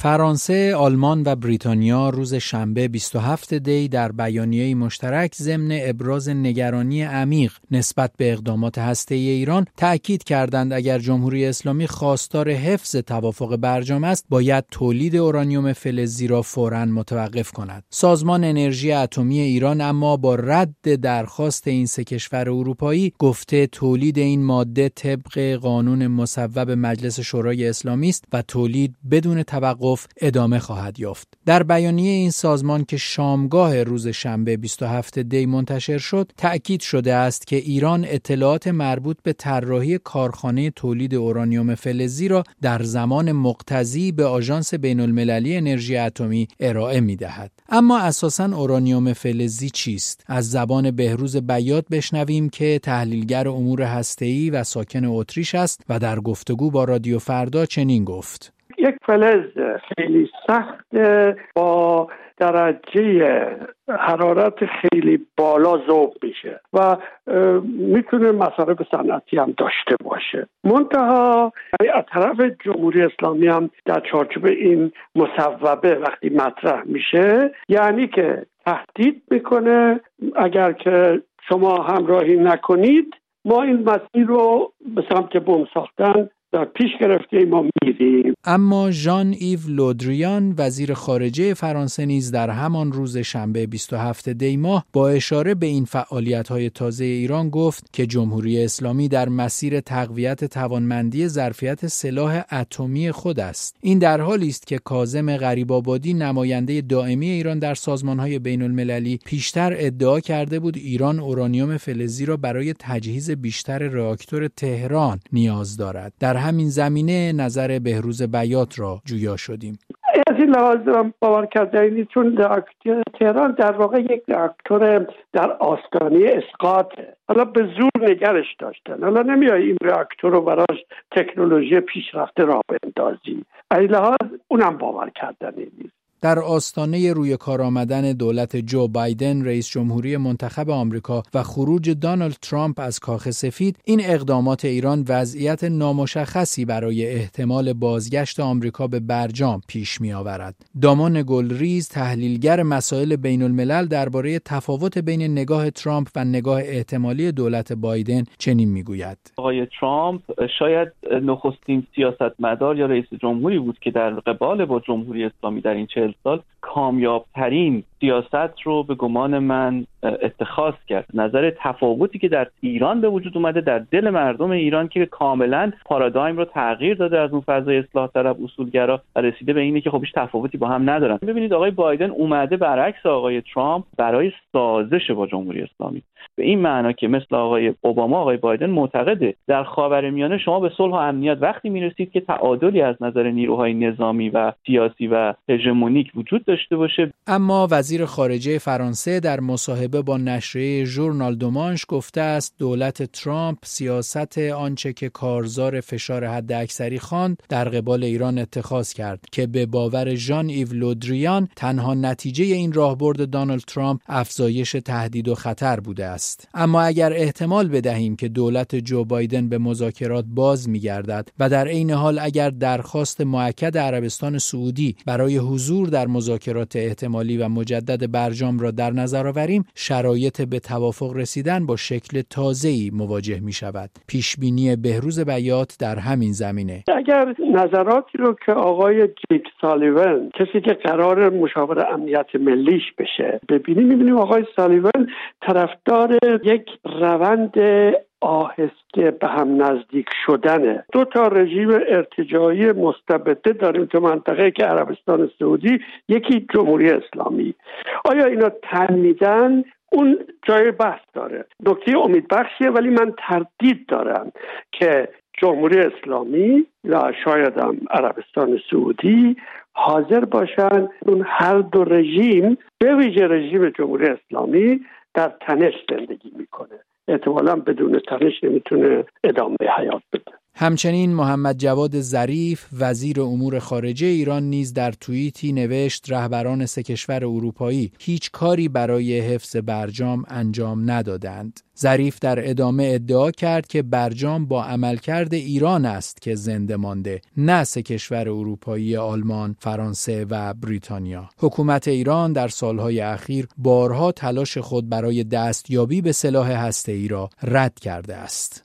فرانسه، آلمان و بریتانیا روز شنبه 27 دی در بیانیه‌ای مشترک ضمن ابراز نگرانی عمیق نسبت به اقدامات هسته‌ای ایران تأکید کردند اگر جمهوری اسلامی خواستار حفظ توافق برجام است، باید تولید اورانیوم فلزی را فوراً متوقف کند. سازمان انرژی اتمی ایران اما با رد درخواست این سه کشور اروپایی گفته تولید این ماده طبق قانون مصوب مجلس شورای اسلامی است و تولید بدون توقف ادامه خواهد یافت. در بیانیه این سازمان که شامگاه روز شنبه 27 دی منتشر شد، تأکید شده است که ایران اطلاعات مربوط به طراحی کارخانه تولید اورانیوم فلزی را در زمان مقتضی به آژانس بین‌المللی انرژی اتمی ارائه می‌دهد. اما اساساً اورانیوم فلزی چیست؟ از زبان بهروز بیات بشنویم که تحلیلگر امور هسته‌ای و ساکن اتریش است و در گفتگو با رادیو فردا چنین گفت: یک فلز خیلی سخت با درجه حرارت خیلی بالا ذوب میشه و میتونه مصارف صنعتی هم داشته باشه. منتها از طرف جمهوری اسلامی هم در چارچوب این مصوبه وقتی مطرح میشه، یعنی که تهدید میکنه اگر که شما همراهی نکنید ما این مسیر رو به سمت بمب ساختن در پیش گرفته ما میریم. اما ژان ایو لودریان وزیر خارجه فرانسه نیز در همان روز شنبه 27 دی ماه با اشاره به این فعالیت‌های تازه ایران گفت که جمهوری اسلامی در مسیر تقویت توانمندی ظرفیت سلاح اتمی خود است. این در حالی است که کاظم غریب‌آبادی نماینده دائمی ایران در سازمان‌های بین‌المللی پیشتر ادعا کرده بود ایران اورانیوم فلزی را برای تجهیز بیشتر راکتور تهران نیاز دارد. در همین زمینه نظر بهروز بیات را جویا شدیم. از این لحاظ دارم باور کردنی، چون راکتور تهران در واقع یک راکتور در آستانه اسقاطه. حالا به زور نگرش داشتن، حالا نمیای این راکتور رو براش تکنولوژی پیشرفته راه بندازی. از این لحاظ اونم باور کردنی نیست. در آستانه روی کار آمدن دولت جو بایدن رئیس جمهوری منتخب آمریکا و خروج دونالد ترامپ از کاخ سفید، این اقدامات ایران وضعیت نامشخصی برای احتمال بازگشت آمریکا به برجام پیش می آورد. دامان گلریز تحلیلگر مسائل بین الملل درباره تفاوت بین نگاه ترامپ و نگاه احتمالی دولت بایدن چنین می گوید: آقای ترامپ شاید نخستین سیاستمدار یا رئیس جمهوری بود که در قبال با جمهوری اسلامی در این 40 سال کامیابترین سیاست رو به گمان من اتخاذ کرد. نظر تفاوتی که در ایران به وجود اومده در دل مردم ایران که کاملا پارادایم رو تغییر داده از اون فضای اصلاح طلب اصولگرا و رسیده به اینه که خب هیچ تفاوتی با هم ندارن. ببینید آقای بایدن اومده برعکس آقای ترامپ برای سازش با جمهوری اسلامی، به این معنا که مثل آقای اوباما آقای بایدن معتقده در خاورمیانه شما به صلح و امنیت وقتی میرسید که تعادلی از نظر نیروهای نظامی و سیاسی و هژمونیک وجود داشته باشه. اما وزیر خارجه فرانسه در مصاحبه با نشریه ژورنال دو مانش گفته است دولت ترامپ سیاست آنچه که کارزار فشار حداکثری خواند در قبال ایران اتخاذ کرد که به باور ژان ایو لودریان تنها نتیجه این راهبرد دونالد ترامپ افزایش تهدید و خطر بوده است. اما اگر احتمال بدهیم که دولت جو بایدن به مذاکرات باز می‌گردد و در عین حال اگر درخواست مؤکد عربستان سعودی برای حضور در مذاکرات احتمالی و مجدد برجام را در نظر آوریم، شرایط به توافق رسیدن با شکل تازه‌ای مواجه می‌شود. پیشبینی بهروز بیات در همین زمینه: اگر نظراتی رو که آقای جیک سالیون، کسی که قرار مشاور امنیت ملیش بشه، می‌بینیم آقای سالیون طرفدار یک روند آهسته به هم نزدیک شدنه. دو تا رژیم ارتجاعی مستبده داریم تو منطقه که عربستان سعودی، یکی جمهوری اسلامی. آیا اینا تن میدن؟ اون جای بحث داره. نکته امیدبخشیه، ولی من تردید دارم که جمهوری اسلامی و شاید هم عربستان سعودی حاضر باشن اون هر دو رژیم، به ویژه رژیم جمهوری اسلامی، در تنش زندگی میکنه. احتمالاً بدون تنش نمیتونه ادامه حیات بده. همچنین محمد جواد ظریف وزیر امور خارجه ایران نیز در توییتی نوشت رهبران سه کشور اروپایی هیچ کاری برای حفظ برجام انجام ندادند. ظریف در ادامه ادعا کرد که برجام با عملکرد ایران است که زنده مانده، نه سه کشور اروپایی آلمان، فرانسه و بریتانیا. حکومت ایران در سالهای اخیر بارها تلاش خود برای دستیابی به سلاح هسته‌ای را رد کرده است.